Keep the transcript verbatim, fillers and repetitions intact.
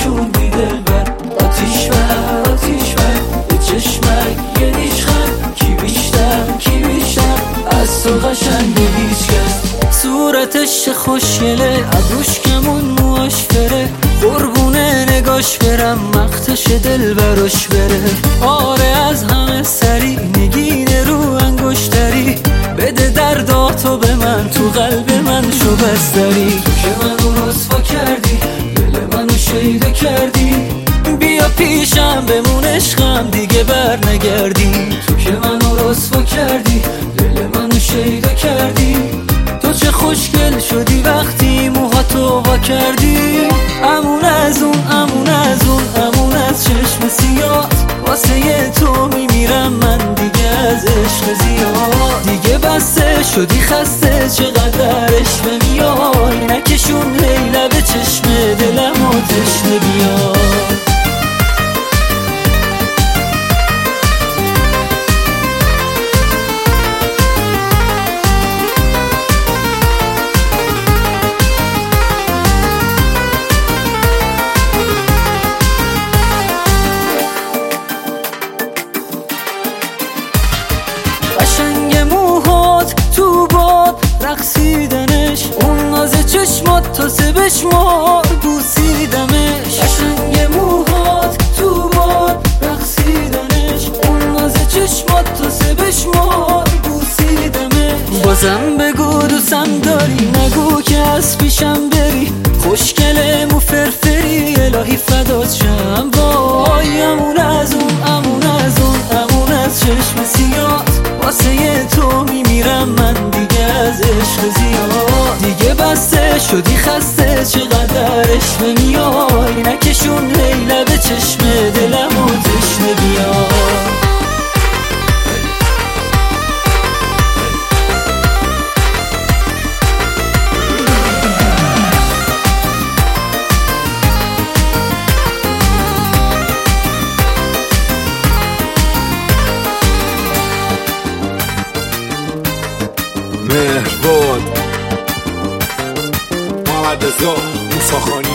نشوندی دلبر. آتیش بر آتیش بر به چشمک یه نیشخند، کی بیشتر کی بیشتر از تو قشنگ هیچ کس. صورتش خوشگله، ابروش کمون موهاش فره، قربونه نگاش برم مقتش دل براش بره. آره از همه سری نگینه رو انگشتری، بده درداتو به من تو قلب من شو بستری. تو که منو رسوا کردی دل منو شیده کردی، بیا پیشم بمون عشقم دیگه بر نگردی. تو که منو رسوا کردی دل منو شیده کردی، تو چه خوشگل شدی وقتی موهاتو وا کردی. امون از اون امون از اون امون از چشم سیاه، واسه تو میمیرم من دیگه از عشق زیاد. دیگه بسته شدی خسته چقدر عشق میای، نکشون لیلا به چشم دلم و تشنه بیاد. قشنگ موهات تو باد رقصیدنش، اون ناز چشمات تا سه بشمار بوسیدمش. قشنگ موهات تو باد رقصیدنش، اون ناز چشمات تا سه بشمار بوسیدمش. بازم بگو دوستم داری، نگو که از پیشم بری، خوشگله مو فرفری الهی فدات شم. وای امون از اون امون از اون امون از چشم سیات، واسه تو میمیرم من دیگه از عشق زیاد. دیگه بسته شدی خسته چقدر عشق میای، نکشون لیلا به چشم دلم و تشنه بیاد. مهربان محمد رضا موسی‌خانی.